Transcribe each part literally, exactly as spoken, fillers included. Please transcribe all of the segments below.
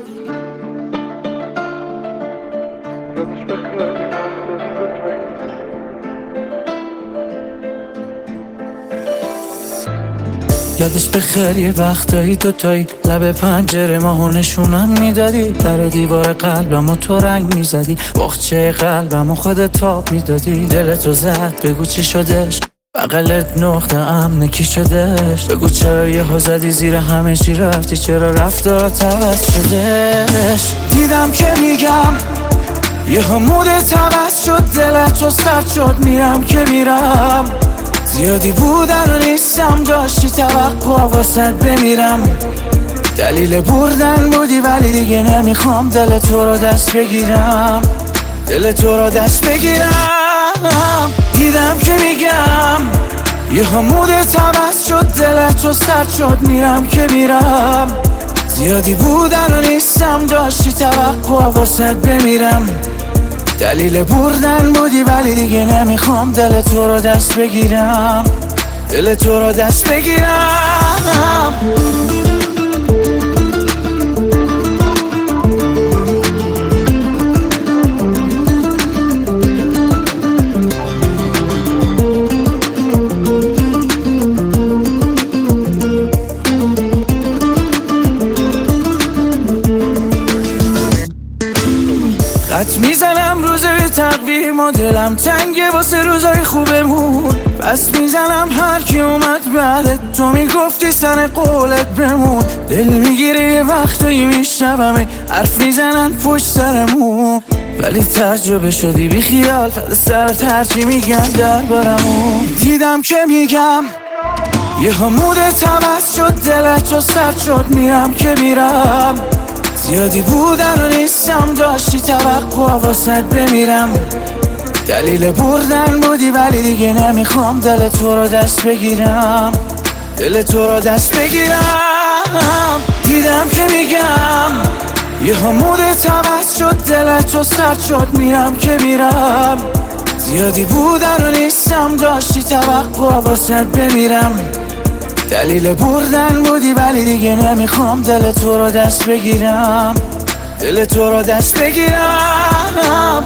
یادش بخیر یه وقتایی تو تایی لب پنجره ماهو نشونم میدادی، در دیوار قلبمو تو رنگ میزدی، باغچه قلبمو خودت تاب میدادی. دلتو زد بگو چی شدش، بغلت نقطه امن کی شدش، بگو چرا یهو زدی زیر همه چی رفتی، چرا رفتارات عوض شدش. دیدم که میگم یهو مودت عوض شد، دلت سرد شد، میرم که میرم، زیادی بودن و نیستم، داشتی توقع واسد بمیرم. دلیل بردن بودی ولی دیگه نمیخوام دل تو رو دست بگیرم، دل تو رو دست بگیرم. دیدم که میگم یه مودت عوض شد، دلت سرد شد، میرم که میرم، زیادی بودن و نیستم، داشتی توقع واسد بمیرم. دلیل بردن بودی ولی دیگه نمیخوام دل تو رو دست بگیرم، دل تو رو دست بگیرم. خط میزنم روزه به تقویم و دلم تنگه واسه روزای خوبمون، پس میزنم هر کی اومد بعدت، تو میگفتی سر قولت بمون. دل میگیره یه وقتایی میشنومه حرف میزنن پشت سرمون، ولی تجربه شدی بی خیال، فد سرت هرچی میگن دربارمون. دیدم که میگم یه مودت عوض شد، دلت سرد شد، میرم که میرم، زیادی بودن و نیستم، داشتی توقع واسد بمیرم. دلیل بردن بودی ولی دیگه نمیخوام دل تو رو دست بگیرم، دل تو رو دست بگیرم. دیدم که میگم یه مودت عوض شد، دلت سرد شد، میرم که میرم، زیادی بودن و نیستم، داشتی توقع واسد بمیرم. دلیل بردن بودی ولی دیگه نمیخوام دل تو رو دست بگیرم، دل تو رو دست بگیرم.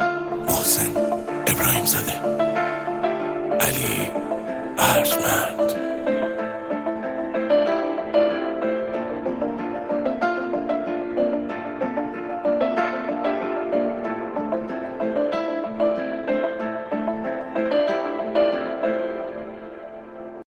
محسن ابراهیم زاده، علی ارجمند.